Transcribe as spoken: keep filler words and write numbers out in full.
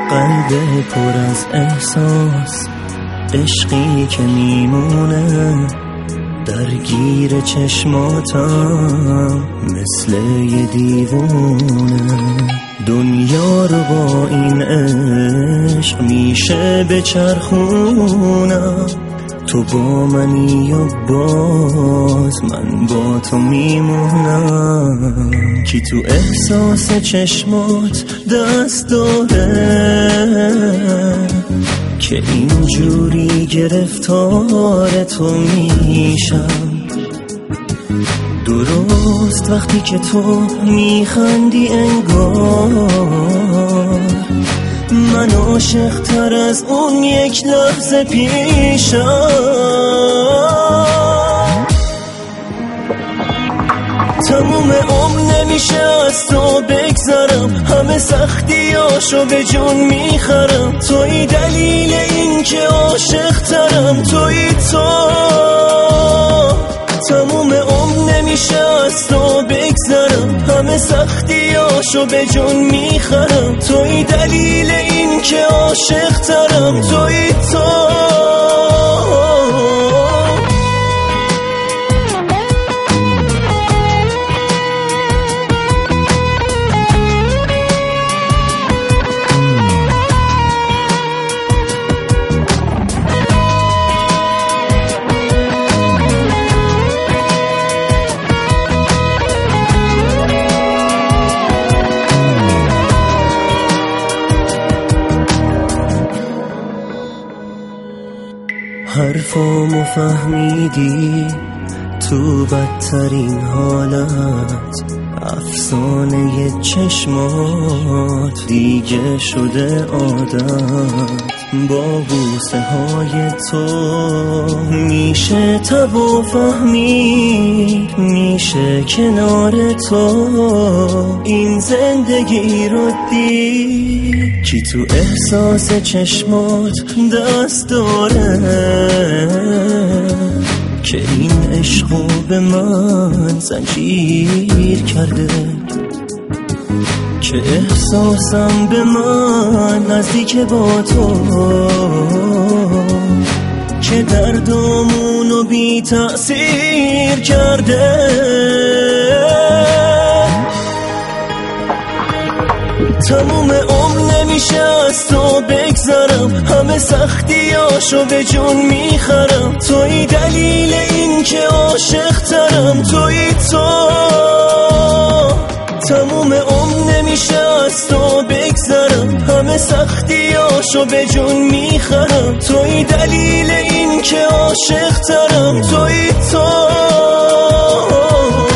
قلب پر از احساس، عشقی که میمونه درگیر چشماتم مثل یه دیوونه. دنیا رو با این عشق میشه بچرخونم، تو با منی و باز من با تو میمونم. کی تو احساس چشمات دست داره که اینجوری گرفتار تو میشم؟ درست وقتی که تو میخندی انگار من عاشق تر از اون یک لحظه پیشم. تموم عمر نمیشه از تو بگذرم، همه سختیاشو به جون میخرم. توی دلیل این که عاشق ترم، توی تو. تموم عمر نمیشه از تو بگذرم، همه سختیاشو به جون میخرم. توی دلیل این که عاشق ترم، توی تو. حرفامو فهمیدی تو بدترین حالت، افسانه چشمات دیگه شده عادت. با بوسه های تو میشه تب و فهمید، میشه کنار تو این زندگی رو دید. کی تو احساس چشمات دست داره که این عشقو به من زنجیر کرده، که احساسم به من نزدیک با تو، که دردامونو بی تأثیر کرده. تموم عمر نمیشه از تو بگذرم، همه سختیاشو به جون میخرم. توی دلیل این که عاشق ترم، توی تو. تموم عمر نمیشه از تو بگذرم، همه سختیاشو به جون میخرم. توی دلیل این که عاشق ترم، توی تو.